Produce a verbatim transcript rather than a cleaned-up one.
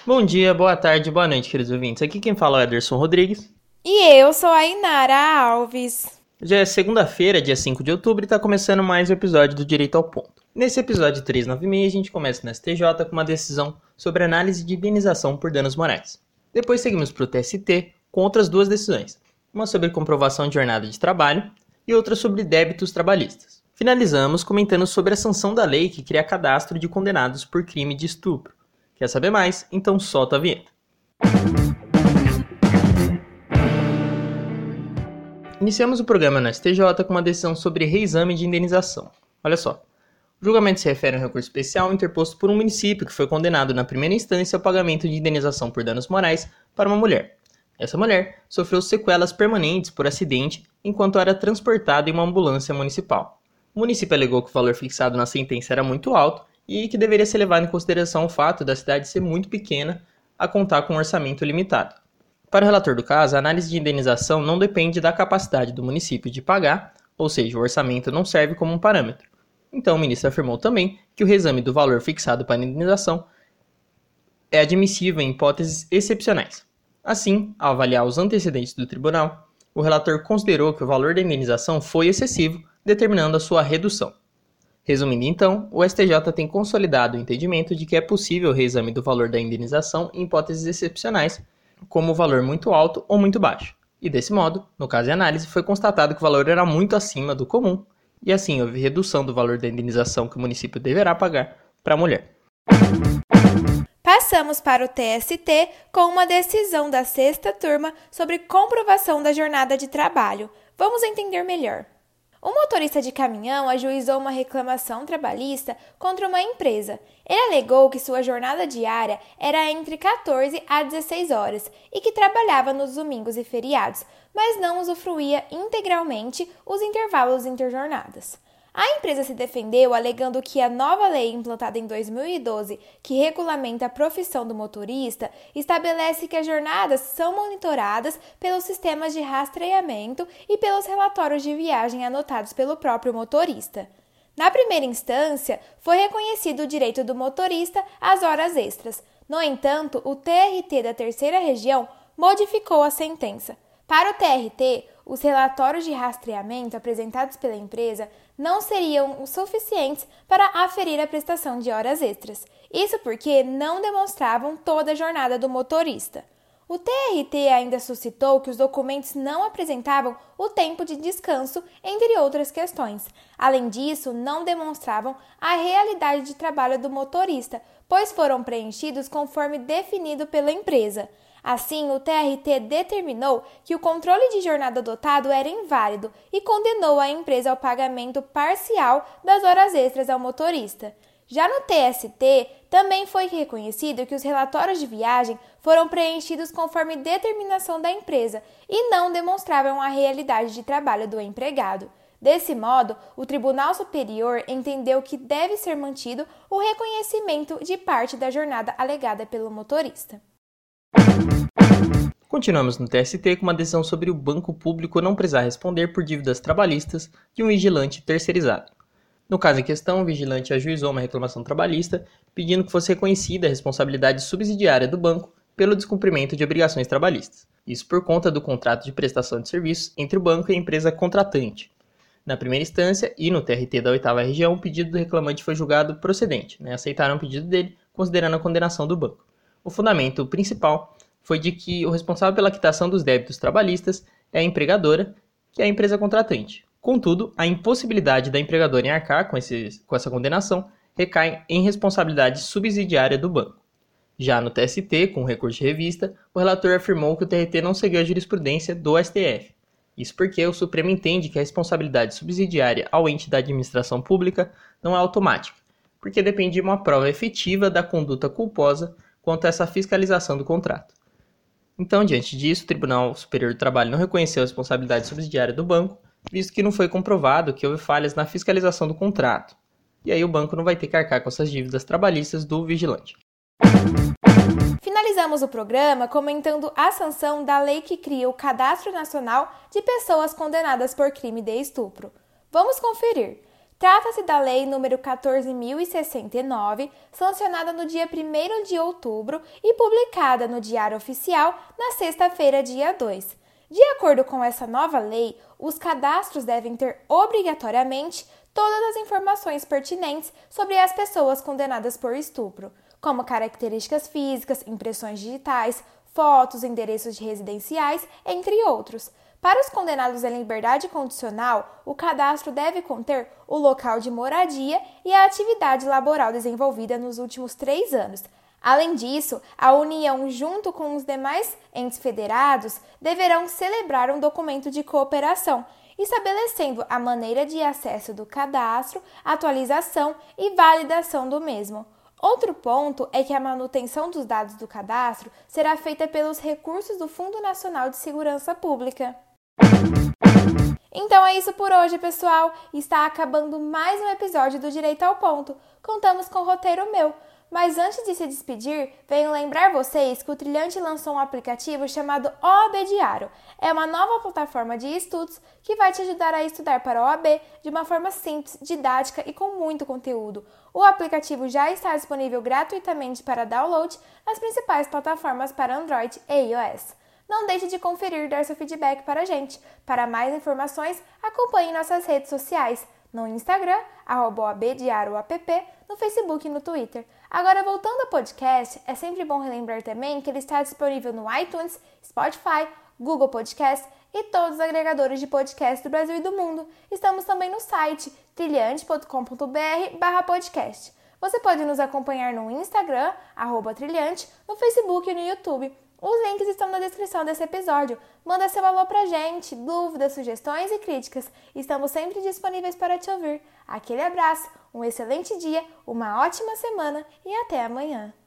Bom dia, boa tarde, boa noite, queridos ouvintes. Aqui quem fala é o Ederson Rodrigues. E eu sou a Inara Alves. Já é segunda-feira, dia cinco de outubro, e está começando mais um episódio do Direito ao Ponto. Nesse episódio trezentos e noventa e seis, a gente começa no S T J com uma decisão sobre análise de indenização por danos morais. Depois seguimos para o T S T com outras duas decisões, uma sobre comprovação de jornada de trabalho e outra sobre débitos trabalhistas. Finalizamos comentando sobre a sanção da lei que cria cadastro de condenados por crime de estupro. Quer saber mais? Então solta a vinheta. Iniciamos o programa no S T J com uma decisão sobre reexame de indenização. Olha só, o julgamento se refere a um recurso especial interposto por um município que foi condenado na primeira instância ao pagamento de indenização por danos morais para uma mulher. Essa mulher sofreu sequelas permanentes por acidente enquanto era transportada em uma ambulância municipal. O município alegou que o valor fixado na sentença era muito alto e que deveria ser levado em consideração o fato da cidade ser muito pequena a contar com um orçamento limitado. Para o relator do caso, a análise de indenização não depende da capacidade do município de pagar, ou seja, o orçamento não serve como um parâmetro. Então, o ministro afirmou também que o reexame do valor fixado para a indenização é admissível em hipóteses excepcionais. Assim, ao avaliar os antecedentes do tribunal, o relator considerou que o valor da indenização foi excessivo, determinando a sua redução. Resumindo então, o S T J tem consolidado o entendimento de que é possível o reexame do valor da indenização em hipóteses excepcionais, como o valor muito alto ou muito baixo. E desse modo, no caso de análise, foi constatado que o valor era muito acima do comum, e assim houve redução do valor da indenização que o município deverá pagar para a mulher. Passamos para o T S T com uma decisão da sexta turma sobre comprovação da jornada de trabalho. Vamos entender melhor. Um motorista de caminhão ajuizou uma reclamação trabalhista contra uma empresa. Ele alegou que sua jornada diária era entre quatorze a dezesseis horas e que trabalhava nos domingos e feriados, mas não usufruía integralmente os intervalos interjornadas. A empresa se defendeu alegando que a nova lei implantada em dois mil e doze, que regulamenta a profissão do motorista, estabelece que as jornadas são monitoradas pelos sistemas de rastreamento e pelos relatórios de viagem anotados pelo próprio motorista. Na primeira instância, foi reconhecido o direito do motorista às horas extras. No entanto, o T R T da Terceira Região modificou a sentença. Para o T R T, os relatórios de rastreamento apresentados pela empresa não seriam os suficientes para aferir a prestação de horas extras. Isso porque não demonstravam toda a jornada do motorista. O T R T ainda suscitou que os documentos não apresentavam o tempo de descanso, entre outras questões. Além disso, não demonstravam a realidade de trabalho do motorista, pois foram preenchidos conforme definido pela empresa. Assim, o T R T determinou que o controle de jornada adotado era inválido e condenou a empresa ao pagamento parcial das horas extras ao motorista. Já no T S T, também foi reconhecido que os relatórios de viagem foram preenchidos conforme determinação da empresa e não demonstravam a realidade de trabalho do empregado. Desse modo, o Tribunal Superior entendeu que deve ser mantido o reconhecimento de parte da jornada alegada pelo motorista. Continuamos no T S T com uma decisão sobre o banco público não precisar responder por dívidas trabalhistas de um vigilante terceirizado. No caso em questão, o vigilante ajuizou uma reclamação trabalhista pedindo que fosse reconhecida a responsabilidade subsidiária do banco pelo descumprimento de obrigações trabalhistas. Isso por conta do contrato de prestação de serviços entre o banco e a empresa contratante. Na primeira instância e no T R T da oitava Região, o pedido do reclamante foi julgado procedente, né? Aceitaram o pedido dele, considerando a condenação do banco. O fundamento principal foi de que o responsável pela quitação dos débitos trabalhistas é a empregadora, que é a empresa contratante. Contudo, a impossibilidade da empregadora em arcar com, esse, com essa condenação recai em responsabilidade subsidiária do banco. Já no T S T, com recurso de revista, o relator afirmou que o T R T não seguiu a jurisprudência do S T F. Isso porque o Supremo entende que a responsabilidade subsidiária ao ente da administração pública não é automática, porque depende de uma prova efetiva da conduta culposa quanto a essa fiscalização do contrato. Então, diante disso, o Tribunal Superior do Trabalho não reconheceu a responsabilidade subsidiária do banco, visto que não foi comprovado que houve falhas na fiscalização do contrato. E aí o banco não vai ter que arcar com essas dívidas trabalhistas do vigilante. Finalizamos o programa comentando a sanção da lei que cria o Cadastro Nacional de Pessoas Condenadas por Crime de Estupro. Vamos conferir. Trata-se da Lei número quatorze mil e sessenta e nove, sancionada no dia primeiro de outubro e publicada no Diário Oficial na sexta-feira, dia dois. De acordo com essa nova lei, os cadastros devem ter obrigatoriamente todas as informações pertinentes sobre as pessoas condenadas por estupro, como características físicas, impressões digitais, fotos, endereços de residenciais, entre outros. Para os condenados em liberdade condicional, o cadastro deve conter o local de moradia e a atividade laboral desenvolvida nos últimos três anos. Além disso, a União, junto com os demais entes federados, deverão celebrar um documento de cooperação, estabelecendo a maneira de acesso do cadastro, atualização e validação do mesmo. Outro ponto é que a manutenção dos dados do cadastro será feita pelos recursos do Fundo Nacional de Segurança Pública. Então é isso por hoje, pessoal. Está acabando mais um episódio do Direito ao Ponto. Contamos com o roteiro meu. Mas antes de se despedir, venho lembrar vocês que o Trilhante lançou um aplicativo chamado O A B Diário. É uma nova plataforma de estudos que vai te ajudar a estudar para a O A B de uma forma simples, didática e com muito conteúdo. O aplicativo já está disponível gratuitamente para download nas principais plataformas para Android e iOS. Não deixe de conferir e dar seu feedback para a gente. Para mais informações, acompanhe nossas redes sociais. No Instagram, arroba O A B Diário app, no Facebook e no Twitter. Agora, voltando ao podcast, é sempre bom relembrar também que ele está disponível no iTunes, Spotify, Google Podcast e todos os agregadores de podcast do Brasil e do mundo. Estamos também no site trilhante ponto com ponto b r barra podcast. Você pode nos acompanhar no Instagram, arroba trilhante, no Facebook e no YouTube. Os links estão na descrição desse episódio. Manda seu alô pra gente, dúvidas, sugestões e críticas. Estamos sempre disponíveis para te ouvir. Aquele abraço, um excelente dia, uma ótima semana e até amanhã.